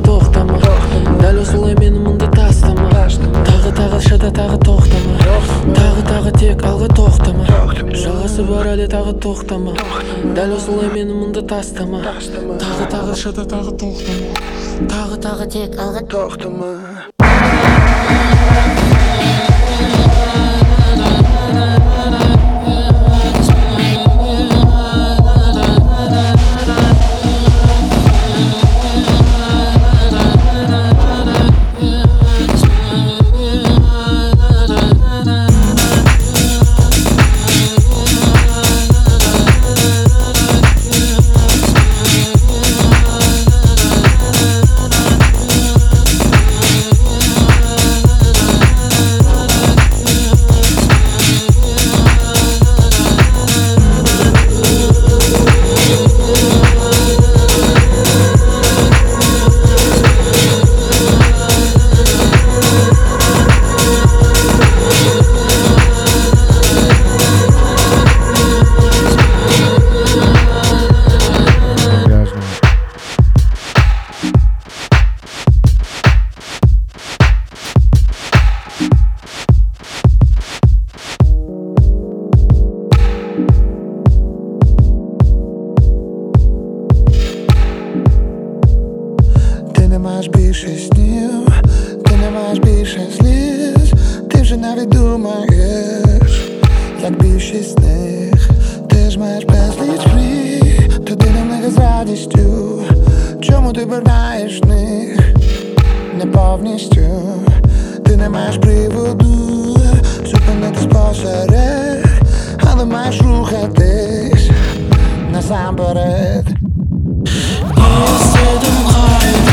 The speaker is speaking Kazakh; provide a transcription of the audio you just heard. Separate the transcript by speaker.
Speaker 1: тоқтама. Дәл осылай мені мұнда тастама. Тағы шыда, тағы тоқтама. Тағы тек алға тоқтама. Жалғасы бар әлі тағы тоқтама. Дәл осылай мені мұнда тастама. Тағы шыда, тағы тоқтама. Тағы тек алға тоқтама.
Speaker 2: Ти не маєш більше снів, ти не маєш більше сліз. Ти вже навіть думаєш, як більшість з них. Ти ж маєш безліч мрій, туди на них з радістю. Чому ти вернаєш них не повністю? Ти не маєш приводу зупинитись посеред, але маєш рухатись насамперед.
Speaker 1: Естедім қайда